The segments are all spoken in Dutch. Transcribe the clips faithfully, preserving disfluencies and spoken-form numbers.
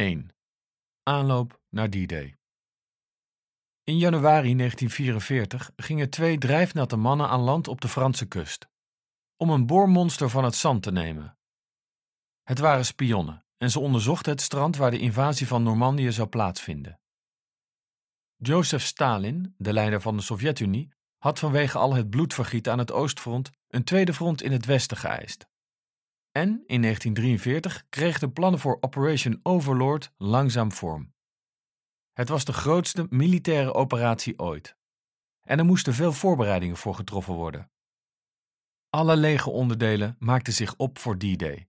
één. Aanloop naar D-Day. In januari negentien vierenveertig gingen twee drijfnatte mannen aan land op de Franse kust, om een boormonster van het zand te nemen. Het waren spionnen en ze onderzochten het strand waar de invasie van Normandië zou plaatsvinden. Joseph Stalin, de leider van de Sovjet-Unie, had vanwege al het bloedvergiet aan het oostfront een tweede front in het westen geëist. En in negentien drieënveertig kregen de plannen voor Operation Overlord langzaam vorm. Het was de grootste militaire operatie ooit. En er moesten veel voorbereidingen voor getroffen worden. Alle legeronderdelen maakten zich op voor D-Day.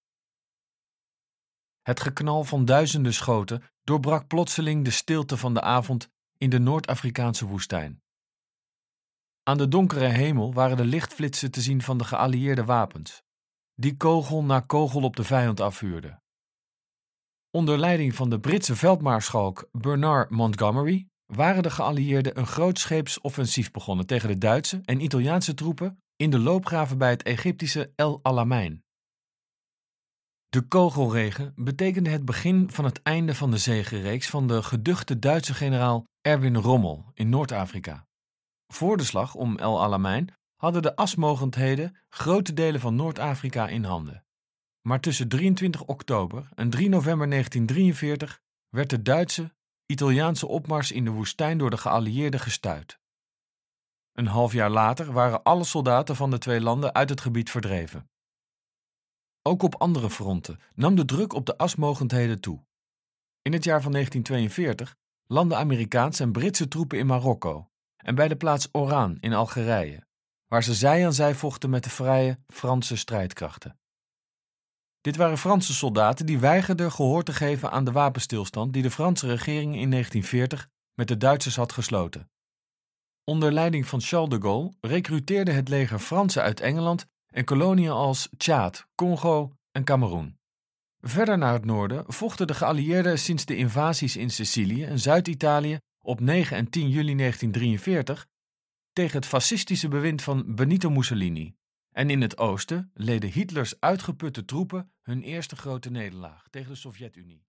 Het geknal van duizenden schoten doorbrak plotseling de stilte van de avond in de Noord-Afrikaanse woestijn. Aan de donkere hemel waren de lichtflitsen te zien van de geallieerde wapens, die kogel na kogel op de vijand afvuurden. Onder leiding van de Britse veldmaarschalk Bernard Montgomery waren de geallieerden een grootscheeps offensief begonnen tegen de Duitse en Italiaanse troepen in de loopgraven bij het Egyptische El Alamein. De kogelregen betekende het begin van het einde van de zegenreeks van de geduchte Duitse generaal Erwin Rommel in Noord-Afrika. Voor de slag om El Alamein hadden de asmogendheden grote delen van Noord-Afrika in handen. Maar tussen drieëntwintig oktober en drie november negentien drieënveertig werd de Duitse, Italiaanse opmars in de woestijn door de geallieerden gestuit. Een half jaar later waren alle soldaten van de twee landen uit het gebied verdreven. Ook op andere fronten nam de druk op de asmogendheden toe. In het jaar van negentien tweeënveertig landden Amerikaanse en Britse troepen in Marokko en bij de plaats Oran in Algerije, waar ze zij aan zij vochten met de vrije Franse strijdkrachten. Dit waren Franse soldaten die weigerden gehoor te geven aan de wapenstilstand die de Franse regering in negentien veertig met de Duitsers had gesloten. Onder leiding van Charles de Gaulle recruteerde het leger Fransen uit Engeland en koloniën als Tjaad, Congo en Kameroen. Verder naar het noorden vochten de geallieerden sinds de invasies in Sicilië en Zuid-Italië op negen en tien juli negentien drieënveertig tegen het fascistische bewind van Benito Mussolini. En in het oosten leden Hitlers uitgeputte troepen hun eerste grote nederlaag tegen de Sovjet-Unie.